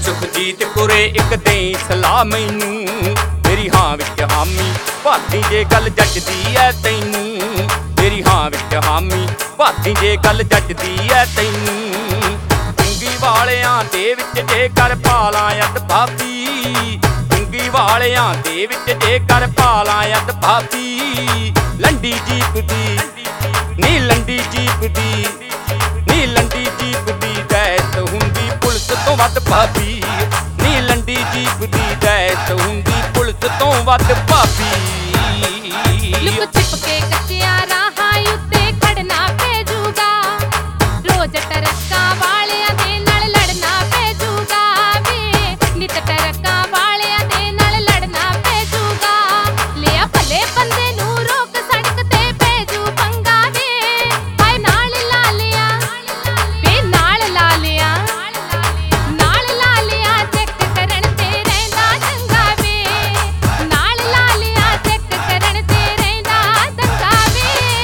ਸੁਖਜੀਤ ਕੁਰੇ ਇੱਕ ਦੇਈ ਸਲਾਹ ਮੈਨੂੰ, ਮੇਰੀ ਹਾਂ ਵਿੱਚ ਹਾਮੀ ਭਾਤੀ ਜੇ ਗੱਲ ਜੱਜਦੀ ਐ ਤੈਨੂੰ। ਮੇਰੀ ਹਾਂ ਵਿੱਚ ਹਾਮੀ ਭਾਤੀ ਜੇ ਗੱਲ ਜੱਜਦੀ ਐ ਤੈਨੂੰ। ਚੁੰਗੀ ਵਾਲਿਆਂ ਦੇ ਵਿੱਚ ਜੇ ਕਰ ਪਾਲਾਂ ਅੱਧ ਭਾਬੀ, ਚੁੰਗੀ ਵਾਲਿਆਂ ਦੇ ਵਿੱਚ ਜੇ ਕਰ ਪਾਲਾਂ ਅੱਧ ਭਾਬੀ। ਲੰਡੀ ਜੀਪ ਦੀ ਨੀ ਲੰਡੀ ਜੀਪ ਦੀ ਨੀ ਲੰਡੀ ਜੀਪ ਦੀ ਦੈਤ ਹੁੰਦੀ ਪੁਲਿਸ ਤੋਂ ਵੱਧ ਭਾਬੀ। ਨੀ ਲੰਡੀ ਜੀਪ ਦੀ ਦੈਤ ਹੁੰਦੀ ਪੁਲਿਸ ਤੋਂ ਵੱਧ ਭਾਬੀ। ਲੁਕ ਛਿਪ ਕੇ ਕੱਚਿਆਂ ਰਾਹਾਂ ਉੱਤੇ ਖੜਨਾ ਪੈ ਜੂਗਾ, ਰੋਜ਼ ਟਰੱਕਾਂ ਵਾਲਿਆਂ ਦੇ ਨਾਲ ਲੜਨਾ ਪੈ ਜੂਗਾ ਵੇ। ਨਿਤ ਟਰੱਕਾਂ ਵਾਲਿਆਂ ਦੇ ਨਾਲ ਲੜਨਾ ਪੈ ਜੂਗਾ। ਲਿਆ ਭਲੇ ਬੰਦੇ ਨੂੰ ਰੋਕ ਸੜਕ ਤੇ ਪੈ ਜੂ ਪੰਗਾ ਵੇ। ਹਾਏ ਨਾਲ ਲਾ ਲਿਆ ਵੇ ਨਾਲ ਲਾ ਲਿਆ, ਨਾਲ ਲਾ ਲਿਆ ਚੈੱਕ ਕਰਨ ਤੇ ਰਹਿੰਦਾ ਚੰਗਾ ਵੇ। ਨਾਲ ਲਾ ਲਿਆ ਚੈੱਕ ਕਰਨ ਤੇ ਰਹਿੰਦਾ ਚੰਗਾ ਵੇ।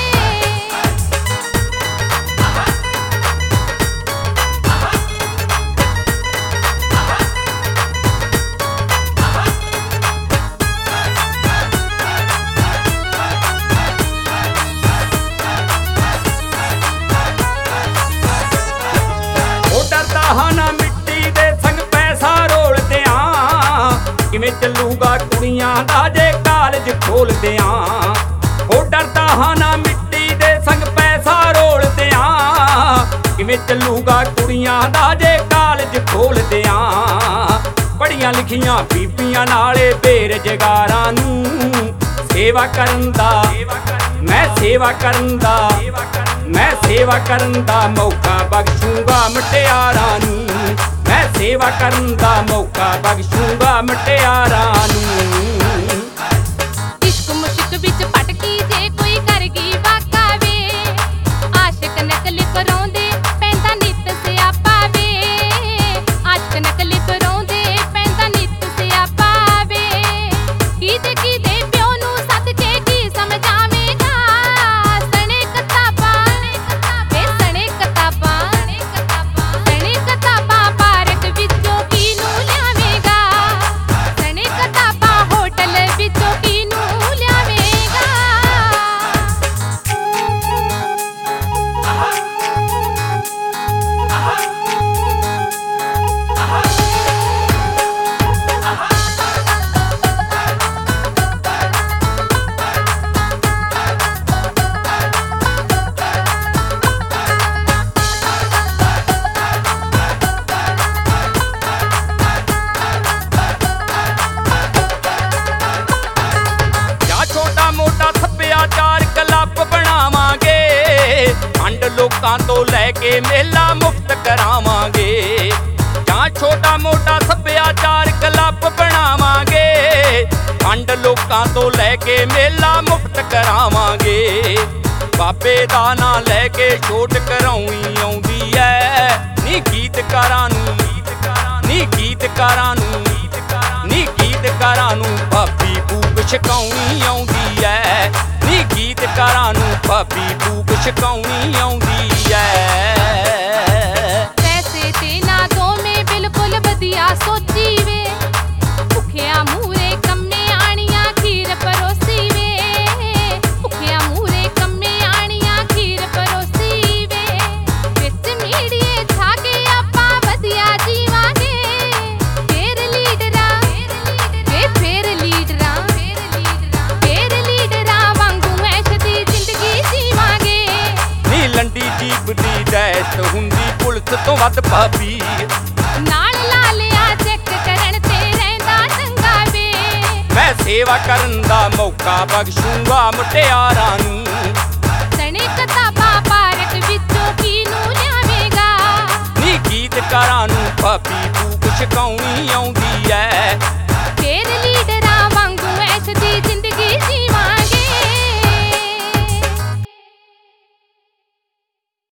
ਉਹ ਡਰਦਾ ਹਾਂ ਨਾ ਮਿੱਟੀ ਦੇ ਸੰਗ ਪੈਸਾ ਰੋਲਦਿਆਂ, ਕਿਵੇਂ ਚੱਲੂਗਾ ਕੁੜੀਆਂ ਦਾ ਜੇ ਕਾਲਜ ਖੋਲਦਿਆਂ। ਉਹ ਡਰਦਾ ਹਾਂ ਨਾ ਮਿੱਟੀ ਦੇ ਸੰਗ ਪੈਸਾ ਰੋਲਦਿਆਂ, ਕਿਵੇਂ ਚੱਲੂਗਾ ਕੁੜੀਆਂ ਦਾ ਜੇ ਕਾਲਜ ਖੋਲਦਿਆਂ। ਪੜ੍ਹੀਆਂ ਲਿਖੀਆਂ ਬੀਬੀਆਂ ਨਾਲੇ ਬੇਰੁਜ਼ਗਾਰਾਂ ਨੂੰ ਸੇਵਾ ਕਰਨ ਦਾ ਮੈਂ ਸੇਵਾ ਕਰਨ ਦਾ ਮੈਂ ਸੇਵਾ ਕਰਨ ਦਾ ਮੌਕਾ ਬਖਸ਼ੂੰਗਾ ਮੁਟਿਆਰਾਂ ਨੂੰ। ਮੈਂ ਸੇਵਾ ਕਰਨ ਦਾ ਮੌਕਾ ਬਖਸ਼ੂੰਗਾ ਮੁਟਿਆਰਾਂ ਨੂੰ। ਇਸ਼ਕ ਮੁਸ਼ਕ ਵਿੱਚ ਭਟਕੀ ਜੇ ਕੋਈ ਕਰ ਗਈ ਵਾਕਾ ਵੇ। ਆਸ਼ਿਕ ਨਕਲੀ ਕਰਾਉਂਦੇ ਪੈਂਦਾ ਨਿੱਤ ਸਿਆਪਾ ਵੇ। ਆਸ਼ਿਕ ਨਕਲੀ ਕਰਾਉਂਦੇ ਪੈਂਦਾ ਨਿੱਤ ਸਿਆਪਾ ਵੇ। ਕਿਹਦੇ ਪਿਓ ਨੂੰ ਸੱਦ ਕੇ ਕੀ ਸਮਝਾਵੇਂਗਾ। ਸਣੇ ਕਿਤਾਬਾਂ ਵੇ ਸਣੇ ਕਿਤਾਬਾਂ, ਸਣੇ ਕਿਤਾਬਾਂ ਪਾਰਕ ਵਿੱਚੋਂ ਕਿਹਨੂੰ ਲਿਆਵੇਂਗਾ। ਸਣੇ ਕਿਤਾਬਾਂ ਹੋਟਲ ਵਿੱਚੋਂ ਕਿਹਨੂੰ ਲਿਆਵੇਂਗਾ। ਜਾਂ ਛੋਟਾ ਮੋਟਾ ਸੱਭਿਆਚਾਰ ਕਲੱਬ ਬਣਾਵਾਂਗੇ, ਫੰਡ ਲੋਕਾਂ ਤੋਂ ਲੈ ਕੇ ਮੇਲਾ ਮੁਫਤ ਕਰਾਵਾਂਗੇ। ਜਾਂ ਛੋਟਾ ਮੋਟਾ ਸੱਭਿਆਚਾਰ ਕਲੱਬ ਬਣਾਵਾਂਗੇ, ਫੰਡ ਲੋਕਾਂ ਤੋਂ ਲੈ ਕੇ ਮੇਲਾ ਮੁਫਤ ਕਰਾਵਾਂਗੇ। ਬਾਬੇ ਦਾ ਨਾਂ ਲੈ ਕੇ ਛੋਟ ਕਰਾਉਣੀ ਆਉਂਦੀ ਐ ਨੀ ਗੀਤਕਾਰਾਂ ਨੂੰ, ਨੀ ਗੀਤਕਾਰਾਂ ਨੂੰ, ਨੀ ਗੀਤਕਾਰਾਂ ਨੂੰ ਭਾਬੀ ਭੂਕ ਛਕਾਉਣੀ ਆਉਂਦੀ ਐ। ਨੀ ਗੀਤਕਾਰਾਂ ਨੂੰ ਭਾਬੀ ਭੂਕ ਛਕਾਉਣੀ ਆਉਂਦੀ ਐ। ਪੈਸੇ ਤੇ ਨਾ ਦੋਵੇਂ ਬਿਲਕੁਲ ਵਧੀਆ ਸੋਚੀ ਵੇ। ਭੁੱਖਿਆਂ ਮੂਹਰੇ ਕੰਮੇ ਆਣੀਆਂ ਖੀਰ ਪਰੋਸੀ ਵੇ। ਭੁੱਖਿਆਂ ਮੂਹਰੇ ਕੰਮੇ ਆਣੀਆਂ ਖੀਰ ਪਰੋਸੀ ਵੇ। ਵਿੱਚ ਮੀਡੀਏ ਛਾ ਕੇ ਆਪਾਂ ਵਧੀਆ ਜੀਵਾਂਗੇ। ਫੇਰ ਲੀਡਰਾਂ ਵੇ ਫੇਰ ਲੀਡਰਾਂ, ਫੇਰ ਲੀਡਰਾਂ ਵਾਂਗੂ ਐਸ਼ ਦੀ ਜ਼ਿੰਦਗੀ ਜੀਵਾਂਗੇ। ਨੀ ਲੰਡੀ ਜੀਪ ਦੀ ਦੈਤ ਹੁੰਦੀ ਪੁਲਿਸ ਤੋਂ ਵੱਧ ਭਾਬੀ। ਨਾਲ ਲਾ ਲਿਆ ਚੈੱਕ ਕਰਨ ਤੇ ਰਹਿੰਦਾ ਚੰਗਾ ਵੇ। ਮੈਂ ਸੇਵਾ ਕਰਨ ਦਾ ਮੌਕਾ ਬਖਸ਼ੂੰਗਾ ਮੁਟਿਆਰਾਂ ਨੂੰ। ਸਣੇ ਕਿਤਾਬਾਂ ਪਾਰਕ ਵਿੱਚੋਂ ਕਿਹਨੂੰ ਲਿਆਵੇਂਗਾ। ਨੀ ਗੀਤਕਾਰਾਂ ਨੂੰ ਭਾਬੀ ਭੂਕ ਛਕਾਉਣੀ ਆਉਂਦੀ